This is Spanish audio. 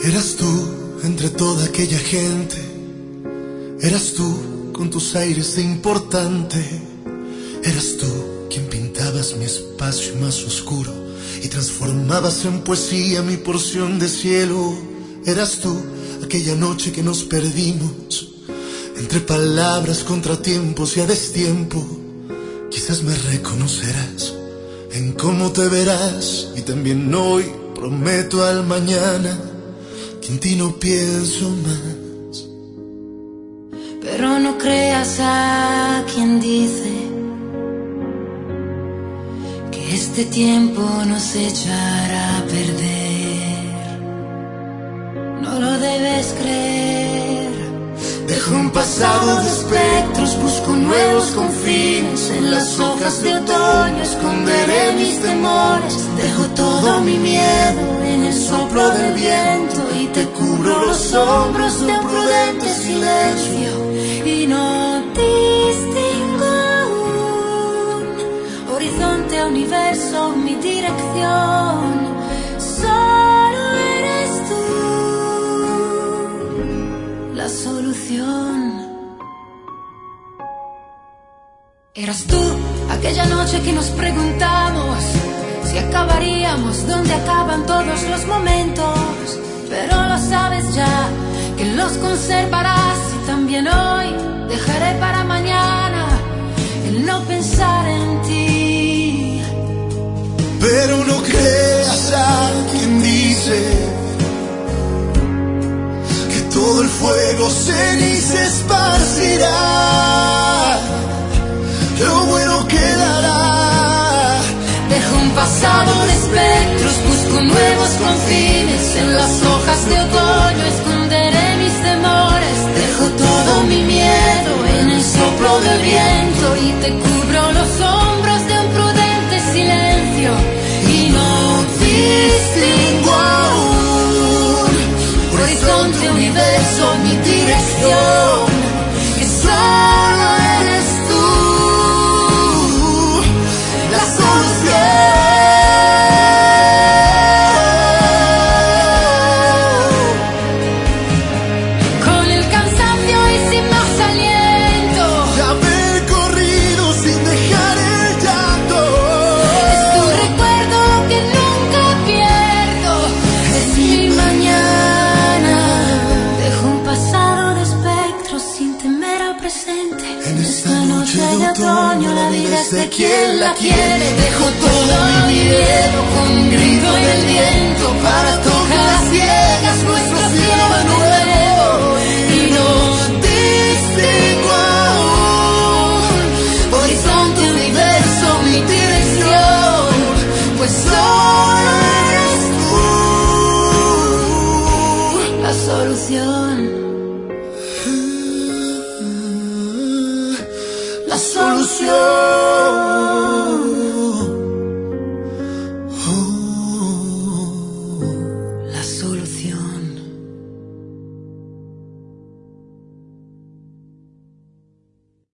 Eras tú entre toda aquella gente, eras tú con tus aires de importante, eras tú quien pintabas mi espacio más oscuro y transformabas en poesía mi porción de cielo. Eras tú aquella noche que nos perdimos entre palabras, contratiempos y a destiempo. Quizás me reconocerás en cómo te verás, y también hoy prometo al mañana que en ti no pienso más. Pero no creas a quien dice que este tiempo nos echará a perder. No lo debes creer. Dejo un pasado de espectros, busco nuevos confines. En las hojas de otoño esconderé mis temores. Dejo todo mi miedo en el soplo del viento y te cubro los hombros de un prudente silencio. Y no distingo aún horizonte, universo, mi dirección. Solo eres tú la solución. Eras tú aquella noche que nos preguntamos si acabaríamos donde acaban todos los momentos. Pero lo sabes ya, que los conservarás, y también hoy dejaré para mañana el no pensar en ti. Pero no creas a quien dice que todo el fuego ceniza esparcirá. Lo bueno quedará. Dejo un pasado de espectros, busco nuevos confines. En las hojas de otoño esconderé mis temores. Dejo todo mi miedo en el soplo del viento y te cubro los hombros de un prudente silencio. Y no distingo aún horizonte, universo, mi dirección. Que solo eres tú la solución. La vida es de quien la quiere. Dejo todo mi miedo con un grito en el viento para tocar las ciegas nuestro cielo de nuevo. Y no distingo aún horizonte, universo, mi dirección, pues solo eres tú la solución. La solución.